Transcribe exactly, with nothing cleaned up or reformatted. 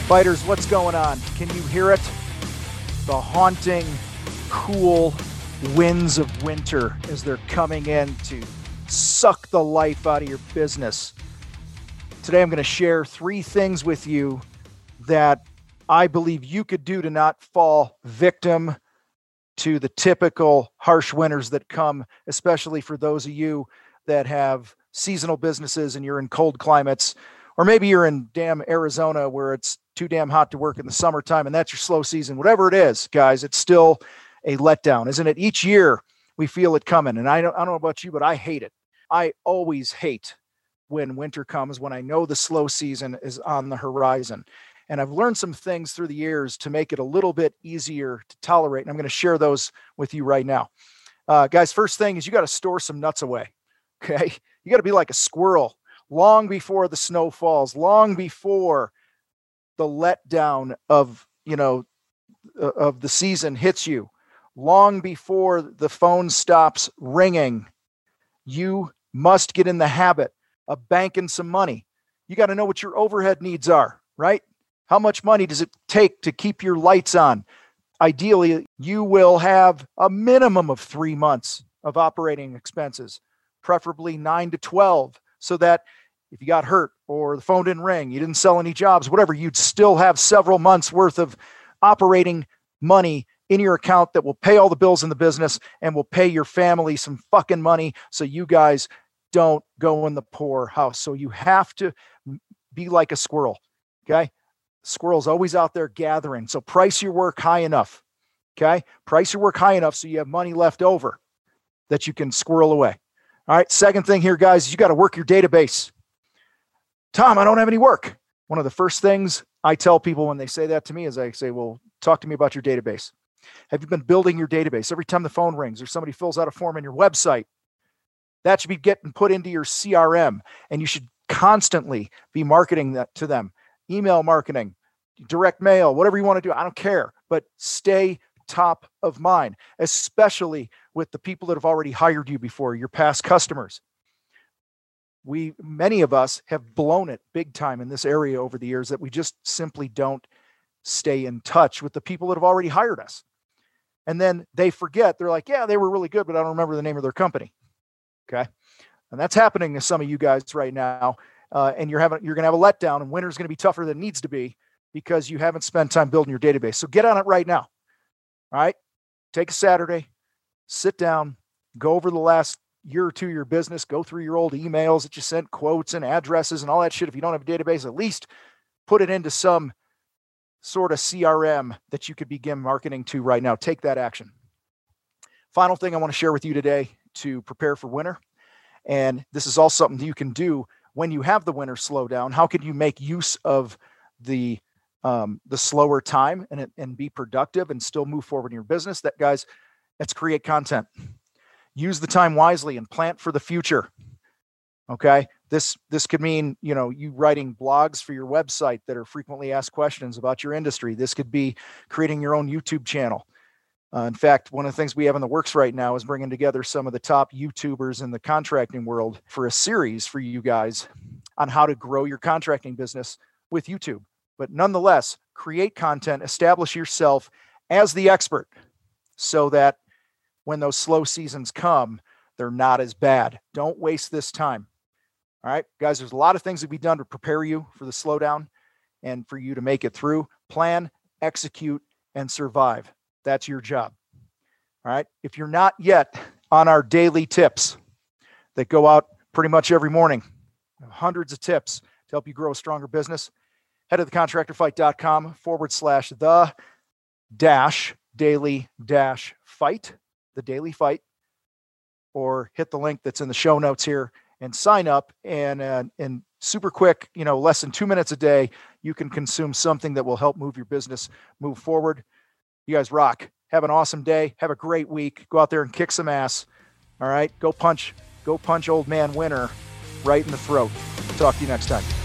Fighters, what's going on? Can you hear it? The haunting, cool winds of winter as they're coming in to suck the life out of your business. Today I'm going to share three things with you that I believe you could do to not fall victim to the typical harsh winters that come, especially for those of you that have seasonal businesses and you're in cold climates, or maybe you're in damn Arizona where it's too damn hot to work in the summertime and that's your slow season. Whatever it is, guys, it's still a letdown, isn't it? Each year we feel it coming, and I don't, I don't know about you, but I hate it. I always hate when winter comes, when I know the slow season is on the horizon. And I've learned some things through the years to make it a little bit easier to tolerate. And I'm going to share those with you right now. Uh, guys, first thing is you got to store some nuts away. Okay. You got to be like a squirrel long before the snow falls, long before the letdown of, you know, of the season hits you, long before the phone stops ringing. You must get in the habit of banking some money. You got to know what your overhead needs are, right? How much money does it take to keep your lights on? Ideally, you will have a minimum of three months of operating expenses, preferably nine to twelve, so that if you got hurt or the phone didn't ring, you didn't sell any jobs, whatever, you'd still have several months worth of operating money in your account that will pay all the bills in the business and will pay your family some fucking money so you guys don't go in the poor house. So you have to be like a squirrel, okay? Squirrel's always out there gathering. So price your work high enough, okay? Price your work high enough so you have money left over that you can squirrel away. All right, second thing here, guys, you got to work your database. Tom, I don't have any work. One of the first things I tell people when they say that to me is I say, well, talk to me about your database. Have you been building your database? Every time the phone rings or somebody fills out a form on your website, that should be getting put into your C R M, and you should constantly be marketing that to them. Email marketing, direct mail, whatever you want to do. I don't care, but stay top of mind, especially with the people that have already hired you before, your past customers. We, many of us have blown it big time in this area over the years that we just simply don't stay in touch with the people that have already hired us. And then they forget, they're like, yeah, they were really good, but I don't remember the name of their company. Okay. And that's happening to some of you guys right now. Uh, and you're having, you're going to have a letdown, and winter's going to be tougher than it needs to be because you haven't spent time building your database. So get on it right now. All right. Take a Saturday, sit down, go over the last year or two of your business, go through your old emails that you sent, quotes and addresses and all that shit. If you don't have a database, at least put it into some sort of C R M that you could begin marketing to right now. Take that action. Final thing I want to share with you today to prepare for winter. And this is all something that you can do when you have the winter slowdown. How can you make use of the um, the slower time and, and be productive and still move forward in your business? That, guys, let's create content. Use the time wisely and plant for the future. Okay. This, this could mean, you know, you writing blogs for your website that are frequently asked questions about your industry. This could be creating your own YouTube channel. Uh, in fact, one of the things we have in the works right now is bringing together some of the top YouTubers in the contracting world for a series for you guys on how to grow your contracting business with YouTube. But nonetheless, create content, establish yourself as the expert so that when those slow seasons come, they're not as bad. Don't waste this time. All right, guys, there's a lot of things that be done to prepare you for the slowdown and for you to make it through. Plan, execute, and survive. That's your job. All right. If you're not yet on our daily tips that go out pretty much every morning, hundreds of tips to help you grow a stronger business, head to thecontractorfight.com forward slash the dash daily dash fight, the daily fight, or hit the link that's in the show notes here and sign up. And, uh, and super quick, you know, less than two minutes a day, you can consume something that will help move your business move forward. You guys rock. Have an awesome day. Have a great week. Go out there and kick some ass. All right. Go punch, go punch old man winter right in the throat. Talk to you next time.